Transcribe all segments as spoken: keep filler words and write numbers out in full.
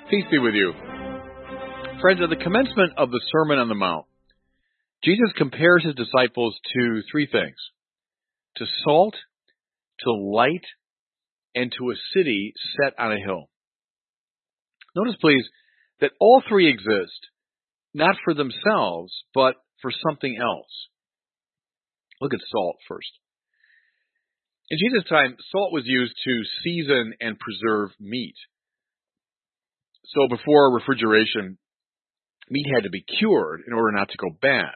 Peace be with you. Friends, at the commencement of the Sermon on the Mount, Jesus compares his disciples to three things: to salt, to light, and to a city set on a hill. Notice, please, that all three exist not for themselves, but for something else. Look at salt first. In Jesus' time, salt was used to season and preserve meat. So before refrigeration, meat had to be cured in order not to go bad.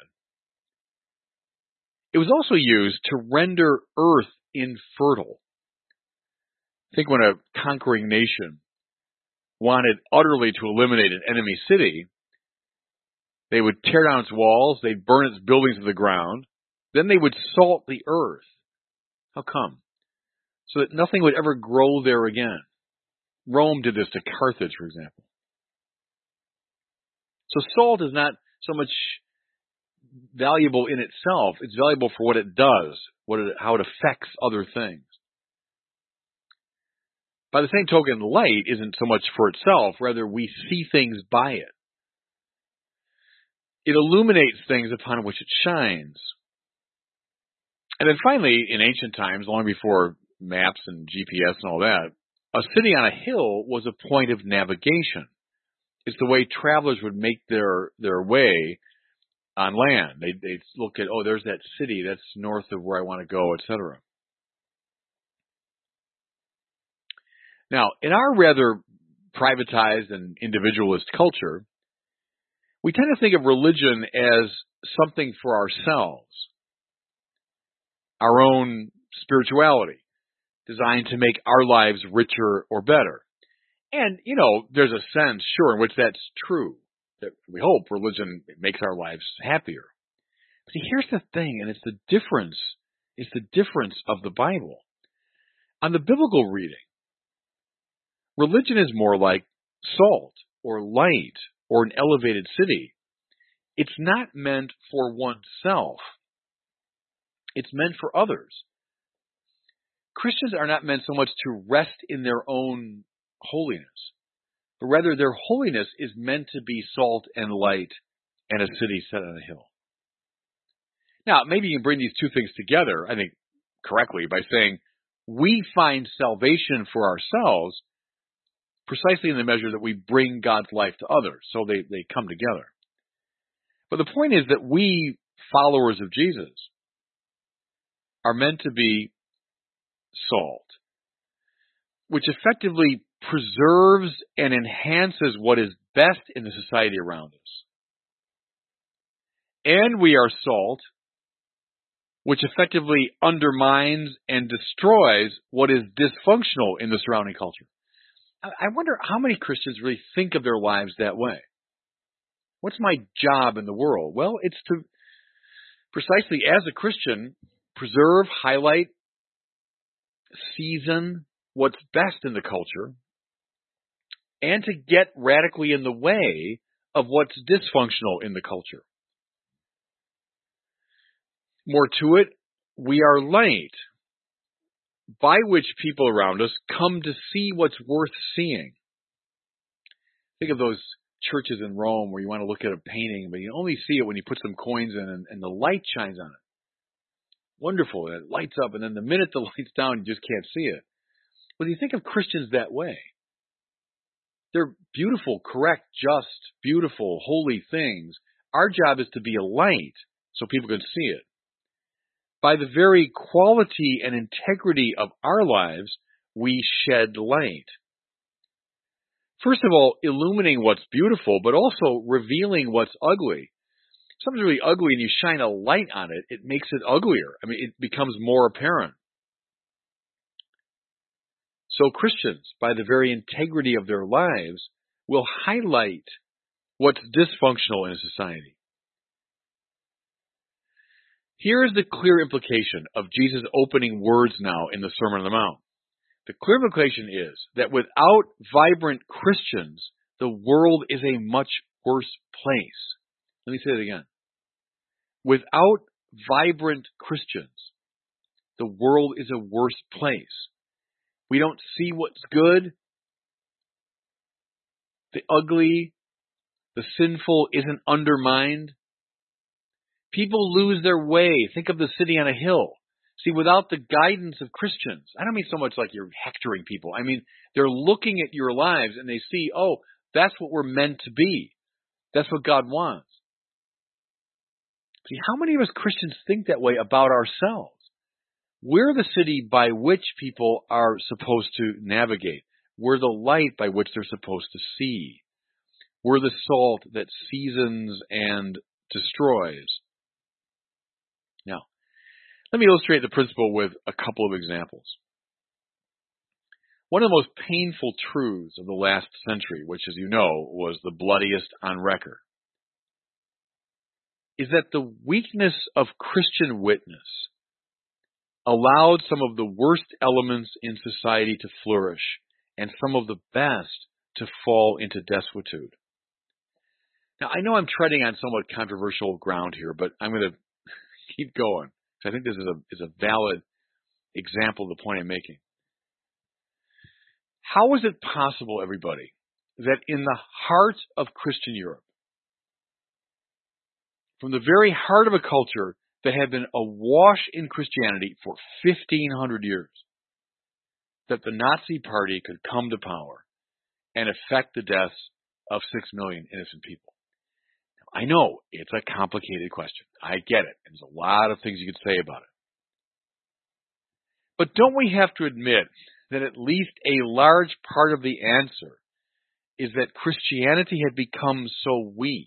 It was also used to render earth infertile. Think when a conquering nation wanted utterly to eliminate an enemy city, they would tear down its walls, they'd burn its buildings to the ground, then they would salt the earth. How come? So that nothing would ever grow there again. Rome did this to Carthage, for example. So salt is not so much valuable in itself. It's valuable for what it does, what it, how it affects other things. By the same token, light isn't so much for itself. Rather, we see things by it. It illuminates things upon which it shines. And then finally, in ancient times, long before maps and G P S and all that, a city on a hill was a point of navigation. It's the way travelers would make their, their way on land. They'd, they'd look at, oh, there's that city that's north of where I want to go, et cetera. Now, in our rather privatized and individualist culture, we tend to think of religion as something for ourselves, our own spirituality, designed to make our lives richer or better. And, you know, there's a sense, sure, in which that's true. That we hope religion makes our lives happier. But here's the thing, and it's the difference, it's the difference of the Bible. On the biblical reading, religion is more like salt or light or an elevated city. It's not meant for oneself. It's meant for others. Christians are not meant so much to rest in their own holiness, but rather their holiness is meant to be salt and light and a city set on a hill. Now, maybe you can bring these two things together, I think, correctly by saying we find salvation for ourselves precisely in the measure that we bring God's life to others, so they, they come together. But the point is that we, followers of Jesus, are meant to be salt, which effectively preserves and enhances what is best in the society around us. And we are salt, which effectively undermines and destroys what is dysfunctional in the surrounding culture. I wonder how many Christians really think of their lives that way. What's my job in the world? Well, it's to precisely as a Christian, preserve, highlight, season what's best in the culture, and to get radically in the way of what's dysfunctional in the culture. More to it, we are light, by which people around us come to see what's worth seeing. Think of those churches in Rome where you want to look at a painting, but you only see it when you put some coins in and, and the light shines on it. Wonderful, it lights up, and then the minute the light's down, you just can't see it. Well, you think of Christians that way. They're beautiful, correct, just, beautiful, holy things. Our job is to be a light so people can see it. By the very quality and integrity of our lives, we shed light. First of all, illuminating what's beautiful, but also revealing what's ugly. If something's really ugly and you shine a light on it, it makes it uglier. I mean, it becomes more apparent. So Christians, by the very integrity of their lives, will highlight what's dysfunctional in a society. Here is the clear implication of Jesus' opening words now in the Sermon on the Mount. The clear implication is that without vibrant Christians, the world is a much worse place. Let me say it again. Without vibrant Christians, the world is a worse place. We don't see what's good. the ugly, the sinful isn't undermined. People lose their way. Think of the city on a hill. See, without the guidance of Christians, I don't mean so much like you're hectoring people. I mean, they're looking at your lives and they see, oh, that's what we're meant to be. That's what God wants. See, how many of us Christians think that way about ourselves? We're the city by which people are supposed to navigate. We're the light by which they're supposed to see. We're the salt that seasons and destroys. Now, let me illustrate the principle with a couple of examples. One of the most painful truths of the last century, which, as you know, was the bloodiest on record, is that the weakness of Christian witness allowed some of the worst elements in society to flourish and some of the best to fall into desuetude. Now, I know I'm treading on somewhat controversial ground here, but I'm going to keep going. I think this is a, is a valid example of the point I'm making. How is it possible, everybody, that in the heart of Christian Europe, from the very heart of a culture that had been awash in Christianity for fifteen hundred years, that the Nazi Party could come to power and effect the deaths of six million innocent people? I know it's a complicated question. I get it. There's a lot of things you could say about it. But don't we have to admit that at least a large part of the answer is that Christianity had become so weak,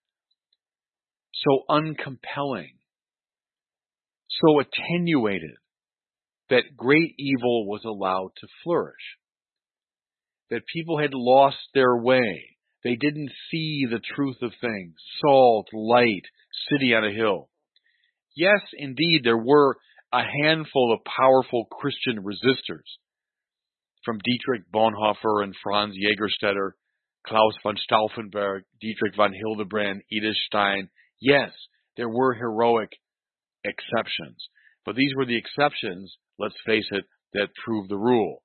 so uncompelling, so attenuated, that great evil was allowed to flourish, that people had lost their way. They didn't see the truth of things. Salt, light, city on a hill. Yes, indeed, there were a handful of powerful Christian resistors, from Dietrich Bonhoeffer and Franz Jägerstätter, Klaus von Stauffenberg, Dietrich von Hildebrand, Edith Stein. Yes, there were heroic exceptions. But these were the exceptions, let's face it, that proved the rule.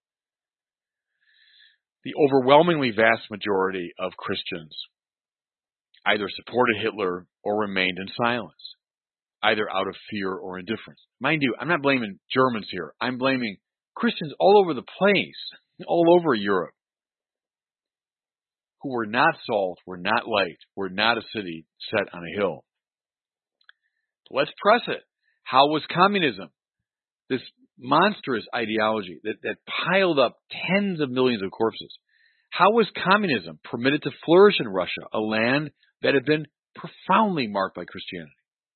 The overwhelmingly vast majority of Christians either supported Hitler or remained in silence, either out of fear or indifference. Mind you, I'm not blaming Germans here. I'm blaming Christians all over the place, all over Europe, who were not salt, were not light, were not a city set on a hill. Let's press it. How was communism, this monstrous ideology that, that piled up tens of millions of corpses, how was communism permitted to flourish in Russia, a land that had been profoundly marked by Christianity?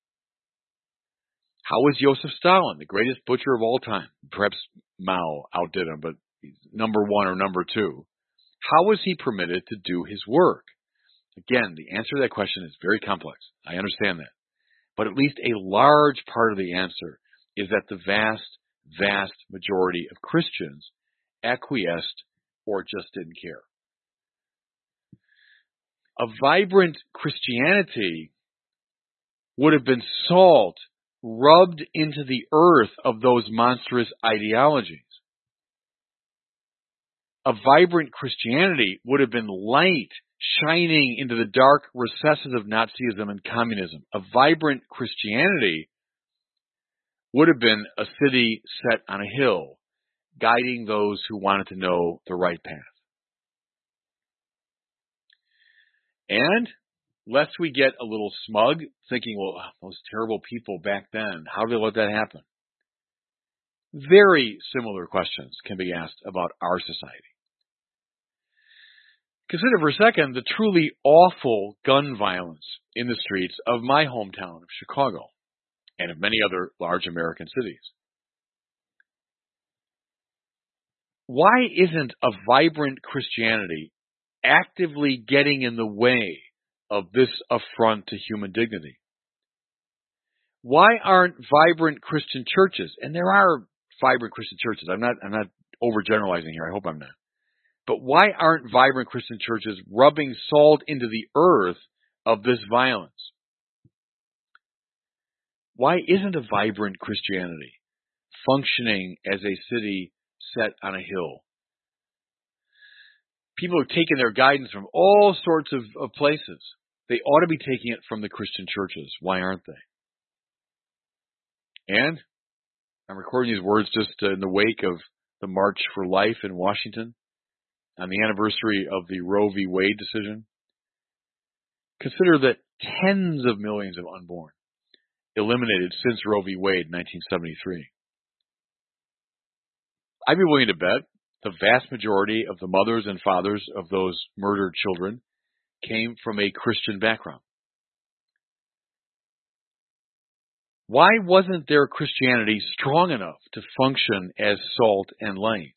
How was Joseph Stalin, the greatest butcher of all time? Perhaps Mao outdid him, but he's number one or number two. How was he permitted to do his work? Again, the answer to that question is very complex. I understand that. But at least a large part of the answer is that the vast, vast majority of Christians acquiesced or just didn't care. A vibrant Christianity would have been salt rubbed into the earth of those monstrous ideologies. A vibrant Christianity would have been light shining into the dark recesses of Nazism and communism. A vibrant Christianity would have been a city set on a hill, guiding those who wanted to know the right path. And lest we get a little smug, thinking, well, those terrible people back then, how did they let that happen? Very similar questions can be asked about our society. Consider for a second the truly awful gun violence in the streets of my hometown of Chicago and of many other large American cities. Why isn't a vibrant Christianity actively getting in the way of this affront to human dignity? Why aren't vibrant Christian churches, and there are vibrant Christian churches, I'm not, I'm not overgeneralizing here, I hope I'm not. But why aren't vibrant Christian churches rubbing salt into the earth of this violence? Why isn't a vibrant Christianity functioning as a city set on a hill? People are taking their guidance from all sorts of, of places. They ought to be taking it from the Christian churches. Why aren't they? And I'm recording these words just uh, in the wake of the March for Life in Washington on the anniversary of the Roe v. Wade decision. Consider that tens of millions of unborn eliminated since Roe v. Wade in nineteen seventy-three. I'd be willing to bet the vast majority of the mothers and fathers of those murdered children came from a Christian background. Why wasn't their Christianity strong enough to function as salt and light?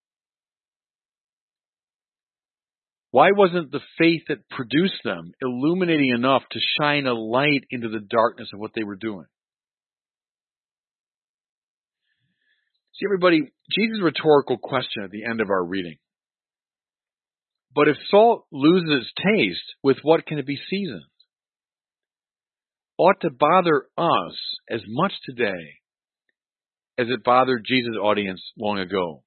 Why wasn't the faith that produced them illuminating enough to shine a light into the darkness of what they were doing? See, everybody, Jesus' rhetorical question at the end of our reading. But if salt loses its taste, with what can it be seasoned? Ought to bother us as much today as it bothered Jesus' audience long ago.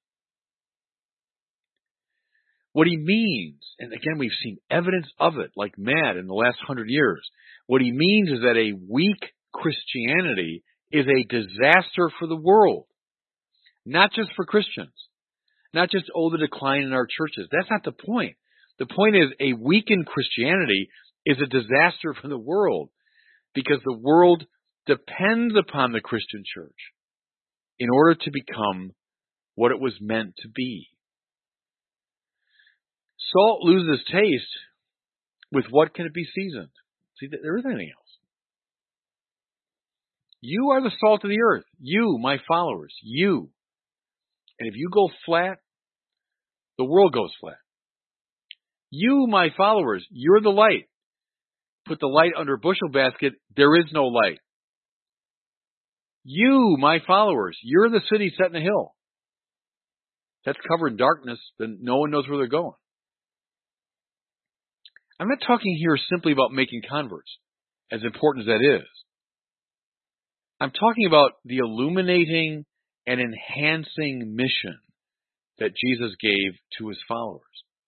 What he means, and again, we've seen evidence of it like mad in the last hundred years. What he means is that a weak Christianity is a disaster for the world. Not just for Christians. Not just, oh, the decline in our churches. That's not the point. The point is a weakened Christianity is a disaster for the world because the world depends upon the Christian church in order to become what it was meant to be. Salt loses taste. With what can it be seasoned? See, there isn't anything else. You are the salt of the earth. You, my followers. You. And if you go flat, the world goes flat. You, my followers, you're the light. Put the light under a bushel basket, there is no light. You, my followers, you're the city set in a hill. That's covered in darkness, then no one knows where they're going. I'm not talking here simply about making converts, as important as that is. I'm talking about the illuminating and enhancing mission that Jesus gave to his followers.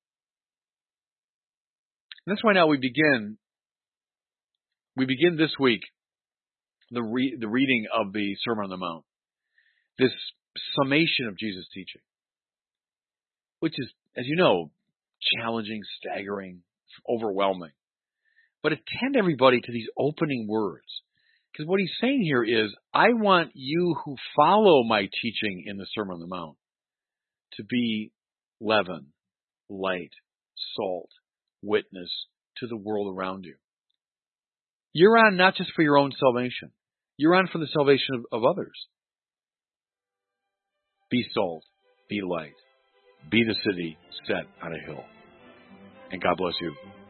And that's why now we begin, we begin this week the, re, the reading of the Sermon on the Mount, this summation of Jesus' teaching, which is, as you know, challenging, staggering, overwhelming. But attend everybody to these opening words. Because what he's saying here is, I want you who follow my teaching in the Sermon on the Mount to be leaven, light, salt, witness to the world around you. You're on not just for your own salvation. You're on for the salvation of, of others. Be salt, be light, be the city set on a hill. And God bless you.